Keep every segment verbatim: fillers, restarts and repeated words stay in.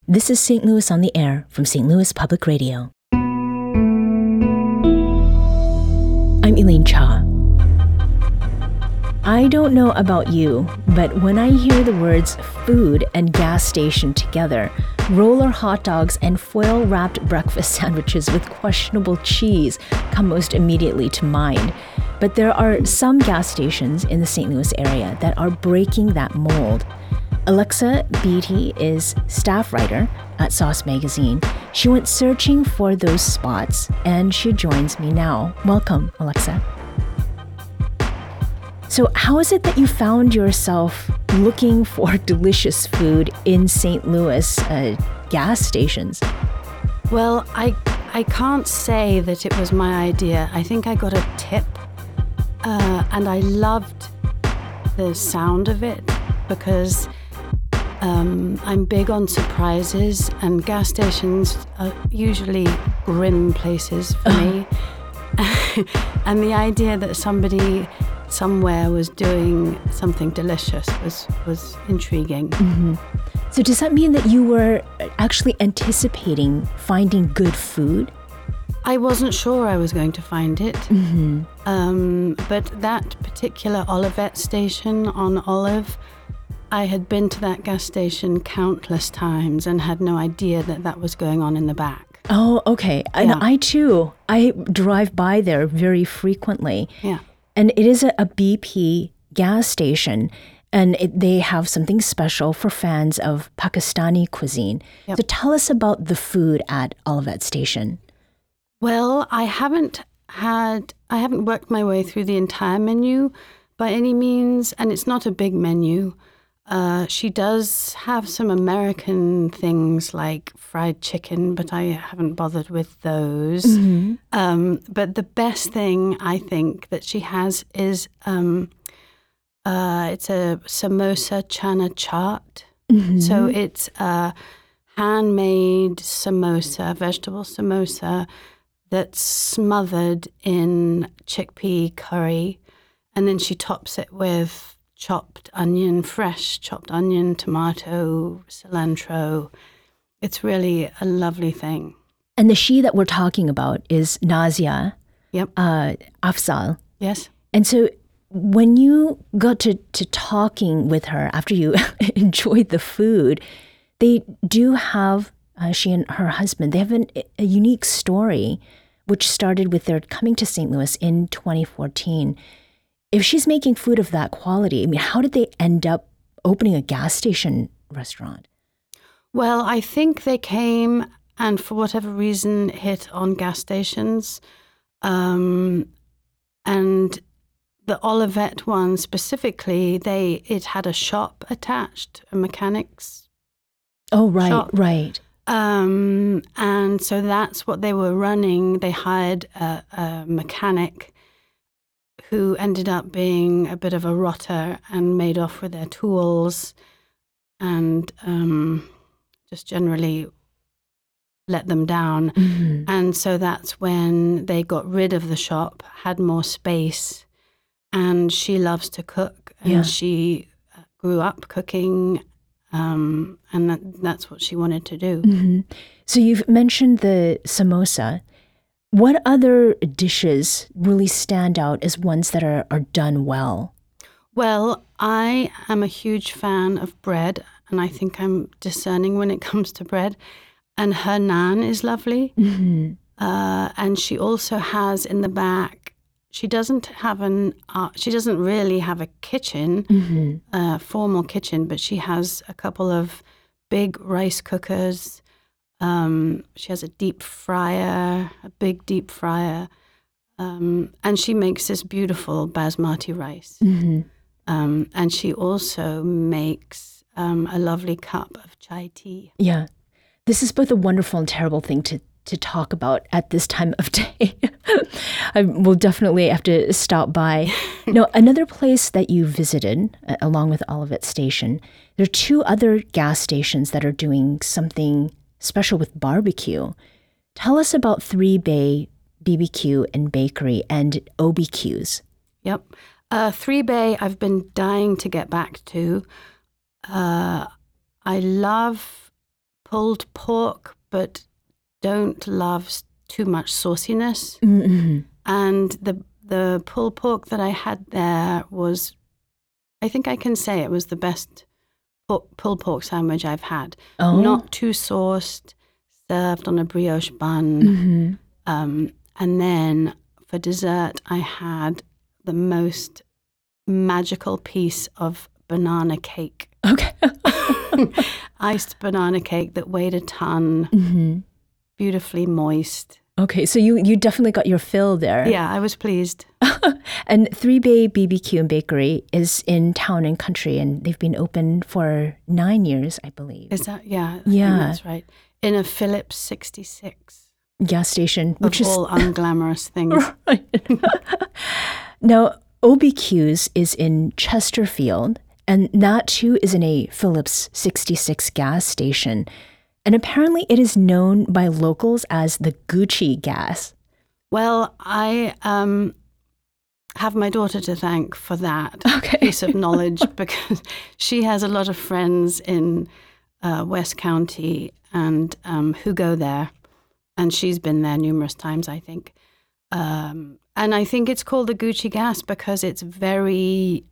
This is Saint Louis on the Air from Saint Louis Public Radio. I'm Elaine Cha. I don't know about you, but when I hear the words food and gas station together, roller hot dogs and foil-wrapped breakfast sandwiches with questionable cheese come most immediately to mind. But there are some gas stations in the Saint Louis area that are breaking that mold. Alexa Beatty is staff writer at Sauce Magazine. She went searching for those spots, and she joins me now. Welcome, Alexa. So how is it that you found yourself looking for delicious food in Saint Louis uh, gas stations? Well, I I can't say that it was my idea. I think I got a tip, uh, and I loved the sound of it because um, I'm big on surprises, and gas stations are usually grim places for me. And the idea that somebody somewhere was doing something delicious was was intriguing. Mm-hmm. So does that mean that you were actually anticipating finding good food? I wasn't sure I was going to find it. Mm-hmm. Um, but that particular Olivet station on Olive, I had been to that gas station countless times and had no idea that that was going on in the back. Oh, okay. And Yeah. I too, I drive by there very frequently. Yeah. And it is a, a B P gas station, and it, they have something special for fans of Pakistani cuisine. Yep. So tell us about the food at Olivet Station. Well, I haven't had, I haven't worked my way through the entire menu by any means, and it's not a big menu. Uh, she does have some American things like fried chicken, but I haven't bothered with those. Mm-hmm. Um, but the best thing I think that she has is um, uh, it's a samosa chana chaat. Mm-hmm. So it's a handmade samosa, vegetable samosa, that's smothered in chickpea curry, and then she tops it with chopped onion, fresh chopped onion, tomato, cilantro. It's really a lovely thing. And the she that we're talking about is Nazia Yep. uh, Afzal. Yes. And so when you got to, to talking with her after you enjoyed the food, they do have, uh, she and her husband, they have an, a unique story which started with their coming to Saint Louis in twenty fourteen. If she's making food of that quality, I mean, how did they end up opening a gas station restaurant? Well, I think they came and for whatever reason hit on gas stations. Um, and the Olivet one specifically, they it had a shop attached, a mechanics Oh, right, shop. right. Um, and so that's what they were running. They hired a, a mechanic who ended up being a bit of a rotter and made off with their tools and um, just generally let them down. Mm-hmm. And so that's when they got rid of the shop, had more space, and she loves to cook, and Yeah. she grew up cooking, um, and that, that's what she wanted to do. Mm-hmm. So you've mentioned the samosa. What other dishes really stand out as ones that are, are done well? Well, I am a huge fan of bread, and I think I'm discerning when it comes to bread. And her naan is lovely. Mm-hmm. Uh, and she also has in the back, she doesn't have an, uh, she doesn't really have a kitchen, Mm-hmm. uh, formal kitchen, but she has a couple of big rice cookers. Um, she has a deep fryer, a big deep fryer. Um, and she makes this beautiful basmati rice. Mm-hmm. Um, and she also makes um, a lovely cup of chai tea. Yeah. This is both a wonderful and terrible thing to, to talk about at this time of day. I will definitely have to stop by. Now, another place that you visited, uh, along with Olivet Station, there are two other gas stations that are doing something special with barbecue. Tell us about Three Bay B B Q and Bakery and O B Qs. Yep. Uh, Three Bay, I've been dying to get back to. Uh, I love pulled pork, but don't love s- too much sauciness. Mm-hmm. And the the pulled pork that I had there was, I think I can say it was the best pu- pulled pork sandwich I've had. Oh. Not too sauced, served on a brioche bun. Mm-hmm. Um, and then for dessert, I had the most magical piece of banana cake. Okay. Iced banana cake that weighed a ton, Mm-hmm. beautifully moist. Okay, so you, you definitely got your fill there. Yeah, I was pleased. And Three Bay B B Q and Bakery is in Town and Country, and they've been open for nine years, I believe. Is that, yeah, I Yeah. think that's right. In a Phillips sixty-six. Gas station, which Of is all unglamorous things. Now, O B Q's is in Chesterfield, and that too is in a Phillips sixty-six gas station. And apparently it is known by locals as the Gucci gas. Well, I um, have my daughter to thank for that Okay. piece of knowledge because she has a lot of friends in uh, West County and um, who go there. And she's been there numerous times, I think. Um, and I think it's called the Gucci gas because it's very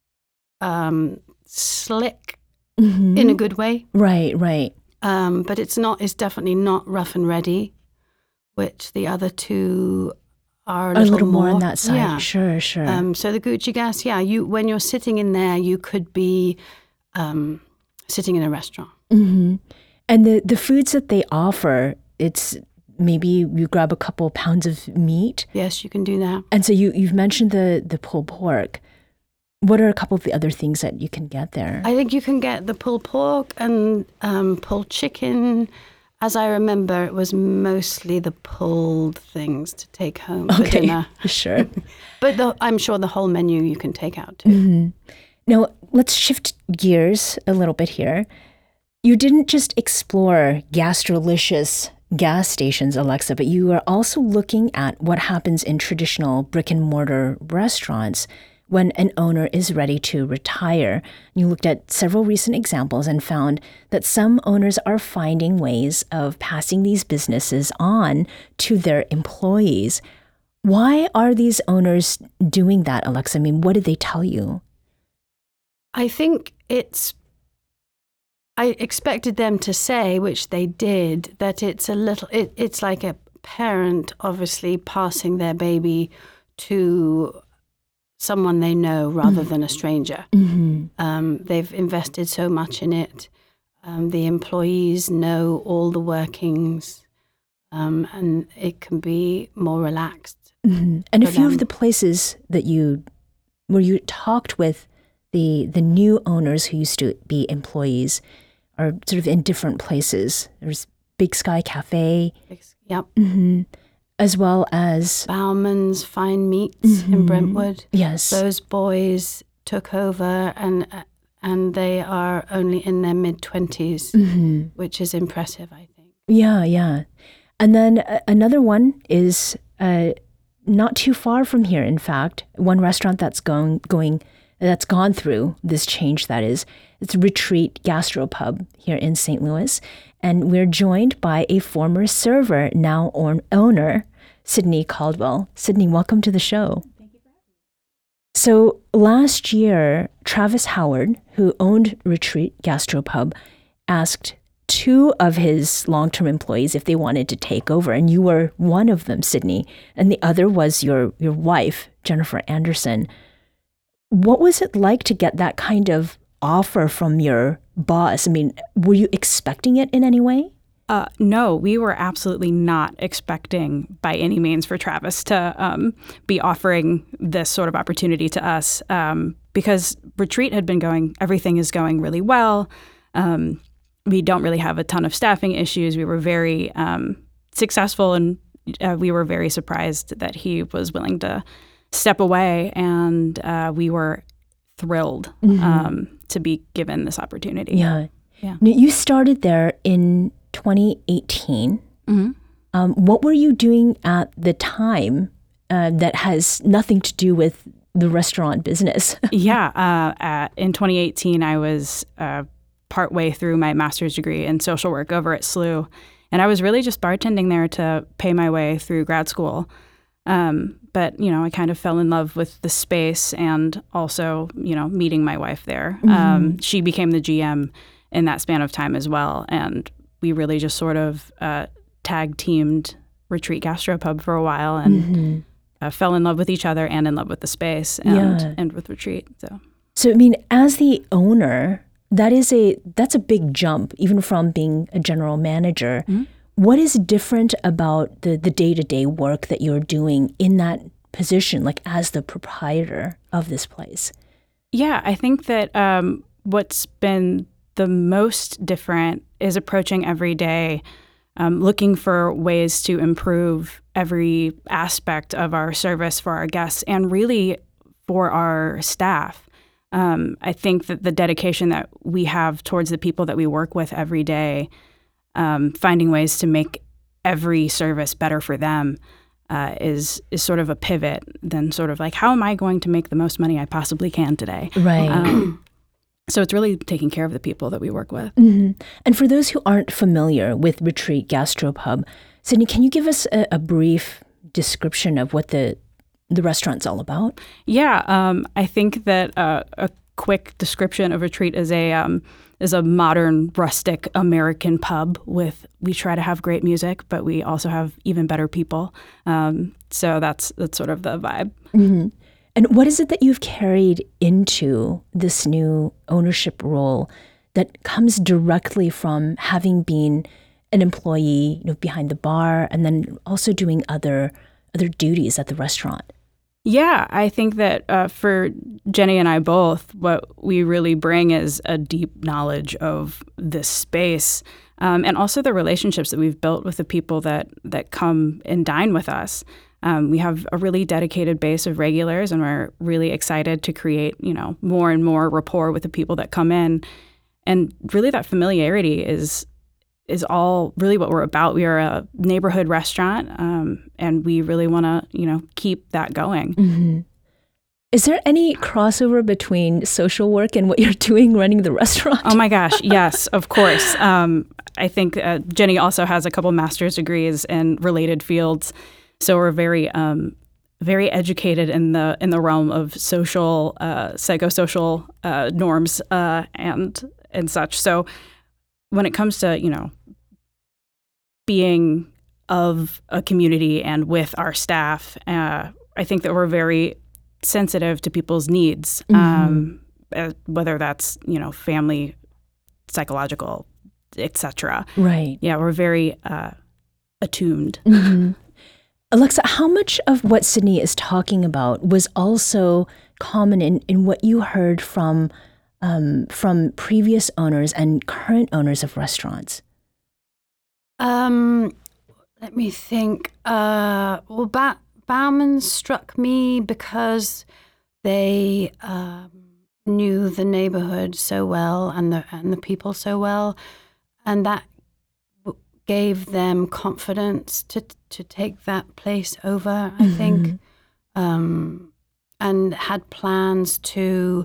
um, slick Mm-hmm. in a good way. Right, right. Um, but it's not. It's definitely not rough and ready, which the other two are a A little, little more on that side. Yeah. Sure, sure. Um, so the Gucci gas, yeah. You when you're sitting in there, you could be um, sitting in a restaurant. Mm-hmm. And the, the foods that they offer, it's maybe you grab a couple pounds of meat. Yes, you can do that. And so you, you've mentioned the, the pulled pork. What are a couple of the other things that you can get there? I think you can get the pulled pork and um, pulled chicken. As I remember, it was mostly the pulled things to take home for Okay, dinner. sure. But the, I'm sure the whole menu you can take out too. Mm-hmm. Now, let's shift gears a little bit here. You didn't just explore gastrolicious gas stations, Alexa, but you are also looking at what happens in traditional brick and mortar restaurants when an owner is ready to retire. You looked at several recent examples and found that some owners are finding ways of passing these businesses on to their employees. Why are these owners doing that, Alexa? I mean, what did they tell you? I think it's, I expected them to say, which they did, that it's a little, it, it's like a parent obviously passing their baby to someone they know rather mm. than a stranger. Mm-hmm. Um, they've invested so much in it. Um, the employees know all the workings, um, and it can be more relaxed. Mm-hmm. And a few them. of the places that you, where you talked with the the new owners who used to be employees, are sort of in different places. There's Big Sky Cafe. Yep. Mm-hmm. As well as Bauman's Fine Meats mm-hmm. in Brentwood. Yes. Those boys took over and and they are only in their mid-twenties, mm-hmm. which is impressive, I think. Yeah, yeah. And then uh, another one is uh, not too far from here, in fact, one restaurant that's going, going, that's gone through this change, that is. It's Retreat Gastropub here in Saint Louis. And we're joined by a former server, now own, owner, Sydney Caldwell. Sydney, welcome to the show. Thank you for having me. So last year, Travis Howard, who owned Retreat Gastropub, asked two of his long-term employees if they wanted to take over, and you were one of them, Sydney, and the other was your your wife, Jennifer Anderson. What was it like to get that kind of offer from your boss? I mean, were you expecting it in any way? Uh, no, we were absolutely not expecting by any means for Travis to um, be offering this sort of opportunity to us um, because Retreat had been going, everything is going really well. Um, we don't really have a ton of staffing issues. We were very um, successful, and uh, we were very surprised that he was willing to step away, and uh, we were thrilled mm-hmm. um, to be given this opportunity. Yeah. Yeah. Now, you started there in twenty eighteen. Mm-hmm. Um, what were you doing at the time uh, that has nothing to do with the restaurant business? yeah. Uh, at, in twenty eighteen, I was uh, partway through my master's degree in social work over at S L U. And I was really just bartending there to pay my way through grad school. Um, but, you know, I kind of fell in love with the space and also, you know, meeting my wife there. Mm-hmm. Um, she became the G M in that span of time as well. And we really just sort of uh, tag teamed Retreat Gastropub for a while and mm-hmm. uh, fell in love with each other and in love with the space and, yeah. and with Retreat. So, so I mean, as the owner, that is a that's a big jump, even from being a general manager. Mm-hmm. What is different about the, the day-to-day work that you're doing in that position, like as the proprietor of this place? Yeah, I think that um, what's been the most different is approaching every day, um, looking for ways to improve every aspect of our service for our guests and really for our staff. Um, I think that the dedication that we have towards the people that we work with every day, Um, finding ways to make every service better for them uh, is is sort of a pivot than sort of like, how am I going to make the most money I possibly can today? Right. Um, so it's really taking care of the people that we work with. Mm-hmm. And for those who aren't familiar with Retreat Gastropub, Sydney, can you give us a, a brief description of what the the restaurant's all about? Yeah, um, I think that uh, a quick description of Retreat is a um, is a modern, rustic American pub with, we try to have great music, but we also have even better people. Um, so that's that's sort of the vibe. Mm-hmm. And what is it that you've carried into this new ownership role that comes directly from having been an employee, you know, behind the bar, and then also doing other other duties at the restaurant? Yeah, I think that uh, for Jenny and I both, what we really bring is a deep knowledge of this space um, and also the relationships that we've built with the people that, that come and dine with us. Um, we have a really dedicated base of regulars, and we're really excited to create, you know, more and more rapport with the people that come in. And really that familiarity is is all really what we're about. We are a neighborhood restaurant, um, and we really want to, you know, keep that going. Mm-hmm. Is there any crossover between social work and what you're doing running the restaurant? Oh my gosh, yes, of course. Um, I think uh, Jenny also has a couple master's degrees in related fields, so we're very, um, very educated in the in the realm of social, uh, psychosocial uh, norms uh, and and such. So when it comes to, you know, being of a community and with our staff, uh, I think that we're very sensitive to people's needs, mm-hmm. um, uh, whether that's, you know, family, psychological, et cetera. Right. Yeah, we're very uh, attuned. Mm-hmm. Alexa, how much of what Sydney is talking about was also common in, in what you heard from Um, from previous owners and current owners of restaurants? Um, let me think. Uh, well, ba- Bauman's struck me because they um, knew the neighborhood so well and the and the people so well, and that w- gave them confidence to to take that place over. I mm-hmm. think, um, and had plans to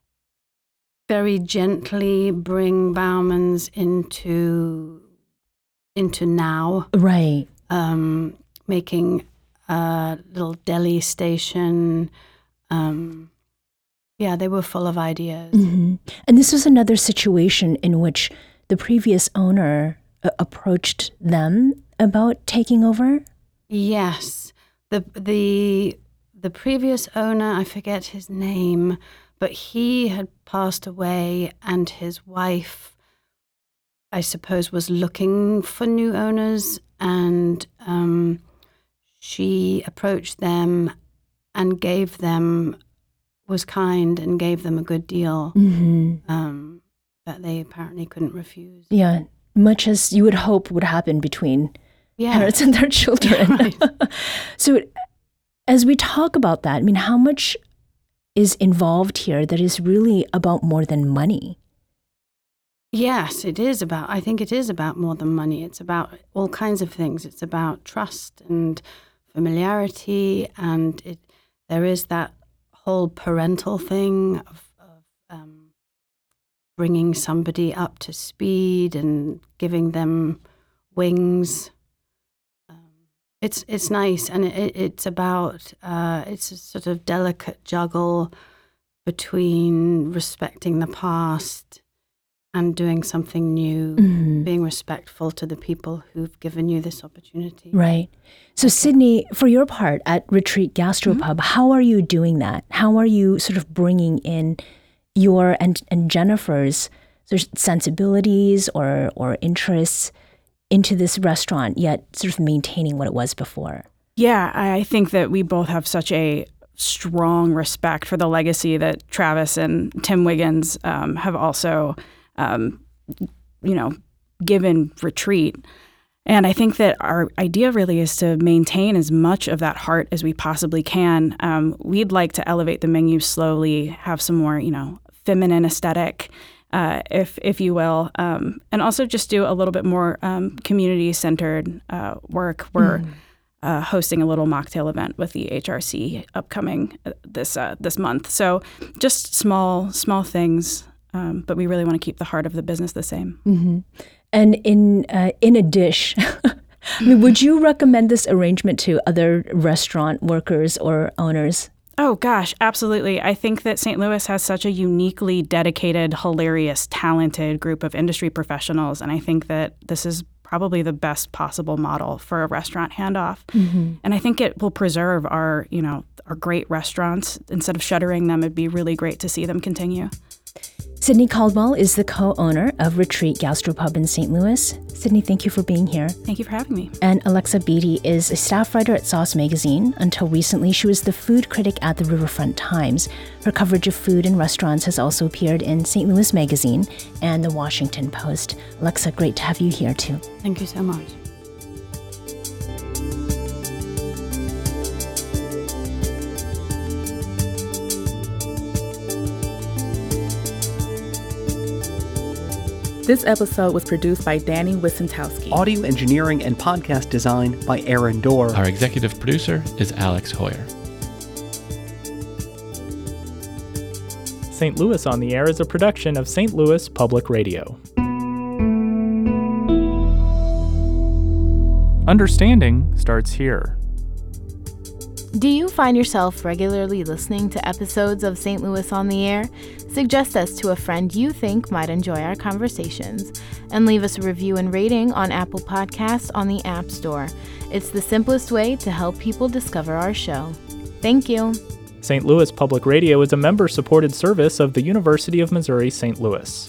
very gently bring Bauman's into into now. Right. Um, making a little deli station. Um, yeah, they were full of ideas. Mm-hmm. And this was another situation in which the previous owner uh, approached them about taking over? Yes. The the the previous owner, I forget his name, but he had passed away, and his wife, I suppose, was looking for new owners, and um, she approached them and gave them, was kind and gave them a good deal mm-hmm. um, that they apparently couldn't refuse. Yeah, much as you would hope would happen between yeah. parents and their children. Yeah, right. So as we talk about that, I mean, how much is involved here that is really about more than money? Yes, it is about, I think it is about more than money. It's about all kinds of things. It's about trust and familiarity, and it there is that whole parental thing of, of um, bringing somebody up to speed and giving them wings. Um, it's it's nice, and it, it's about uh, it's a sort of delicate juggle between respecting the past and doing something new, mm-hmm. being respectful to the people who've given you this opportunity. Right. So, Sydney, for your part at Retreat Gastropub, mm-hmm. how are you doing that? How are you sort of bringing in your and, and Jennifer's sort of sensibilities or, or interests into this restaurant, yet sort of maintaining what it was before? Yeah, I think that we both have such a strong respect for the legacy that Travis and Tim Wiggins um, have also Um, you know, given Retreat. And I think that our idea really is to maintain as much of that heart as we possibly can. Um, we'd like to elevate the menu slowly, have some more, you know, feminine aesthetic, uh, if if you will, um, and also just do a little bit more um, community-centered uh, work. We're mm. uh, hosting a little mocktail event with the H R C upcoming this uh, this month. So just small small things. Um, but we really want to keep the heart of the business the same. Mm-hmm. And in uh, in a dish, I mean, would you recommend this arrangement to other restaurant workers or owners? Oh, gosh, absolutely. I think that Saint Louis has such a uniquely dedicated, hilarious, talented group of industry professionals. And I think that this is probably the best possible model for a restaurant handoff. Mm-hmm. And I think it will preserve our, you know, our great restaurants. Instead of shuttering them, it'd be really great to see them continue. Sydney Caldwell is the co-owner of Retreat Gastropub in Saint Louis. Sydney, thank you for being here. Thank you for having me. And Alexa Beatty is a staff writer at Sauce Magazine. Until recently, she was the food critic at the Riverfront Times. Her coverage of food and restaurants has also appeared in Saint Louis Magazine and the Washington Post. Alexa, great to have you here too. Thank you so much. This episode was produced by Danny Wissentowski. Audio engineering and podcast design by Aaron Dorr. Our executive producer is Alex Hoyer. Saint Louis on the Air is a production of Saint Louis Public Radio. Understanding starts here. Do you find yourself regularly listening to episodes of Saint Louis on the Air? Suggest us to a friend you think might enjoy our conversations, and leave us a review and rating on Apple Podcasts on the App Store. It's the simplest way to help people discover our show. Thank you. Saint Louis Public Radio is a member-supported service of the University of Missouri Saint Louis.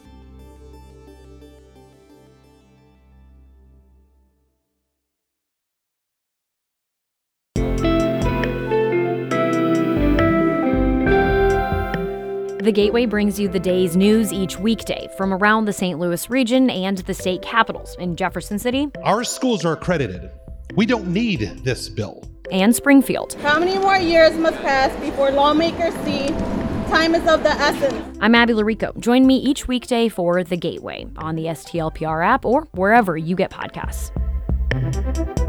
The Gateway brings you the day's news each weekday from around the Saint Louis region and the state capitals in Jefferson City. Our schools are accredited. We don't need this bill. And Springfield. How many more years must pass before lawmakers see time is of the essence? I'm Abby Larico. Join me each weekday for The Gateway on the S T L P R app or wherever you get podcasts.